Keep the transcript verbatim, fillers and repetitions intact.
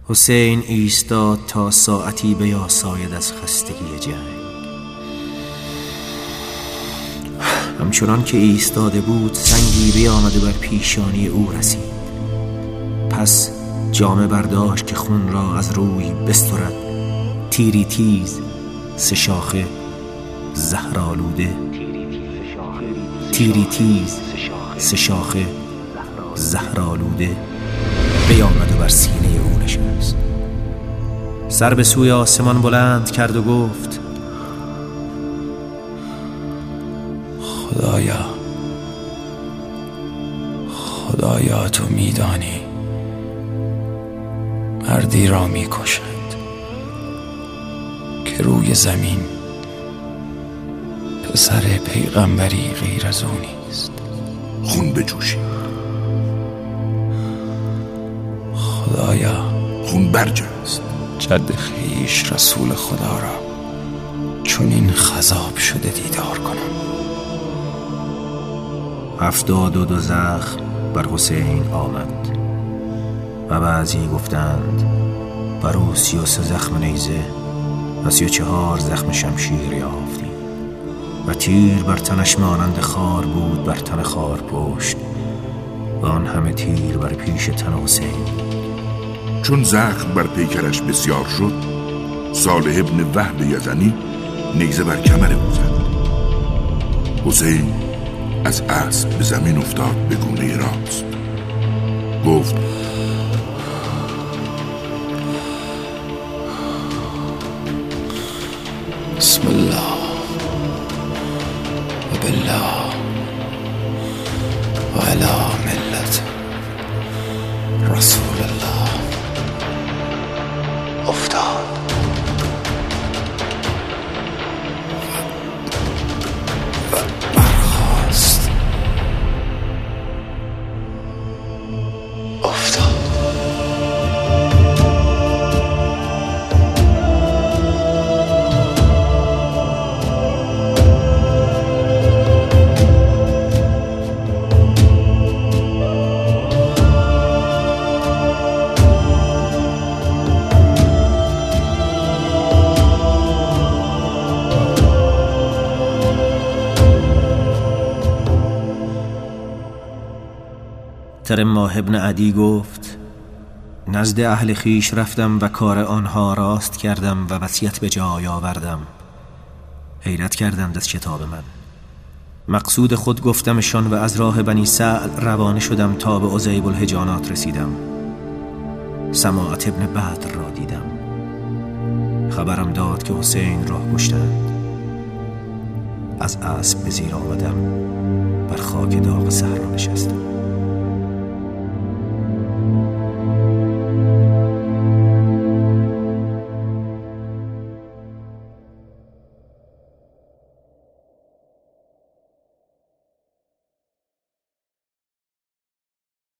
حسین ایستاد تا ساعتی بیاساید از خستگی جنگ. همچنان که ایستاده بود سنگی بیامد و بر پیشانی او رسید. پس جامه برداشت که خون را از روی بسترد. تیری تیز سه شاخه زهرآلوده، تیری تیز سه شاخه زهرآلوده بیامد و بر سینه او نشست. سر به سوی آسمان بلند کرد و گفت: خدایا خدایا تو میدانی مردی را میکشد که روی زمین پسر پیغمبری غیر از او نیست. خون بجوشید. خدایا خون برجست. جد خویش رسول خدا را چون این خضاب شده دیدار کنم. هفتاد و دو زخم بر حسین آمد و بعضی گفتند بر او سی و سه زخم نیزه و سی و چهار زخم شمشیر یافتیم و تیر بر تنش مانند خار بود بر تن خار پشت و آن همه تیر بر پیش تن حسین. چون زخم بر پیکرش بسیار شد، صالح ابن وهب یزنی نیزه بر کمر او زد. حسین از اسب به زمین افتاد به گونه راست. گفت: بسم الله و بالله و علی ملت رسول الله. افتاد و برخاست. افتاد ترماه ابن عدی گفت: نزد اهل خیش رفتم و کار آنها راست کردم و وصیت به جای آوردم. حیرت کردند از کتاب من. مقصود خود گفتمشان و از راه بنی سعل روانه شدم تا به عزیب الحجانات رسیدم. سماعت ابن بدر را دیدم. خبرم داد که حسین را کشتند. از اسب به زیر آمدم، بر خاک داغ صحرا نشستم.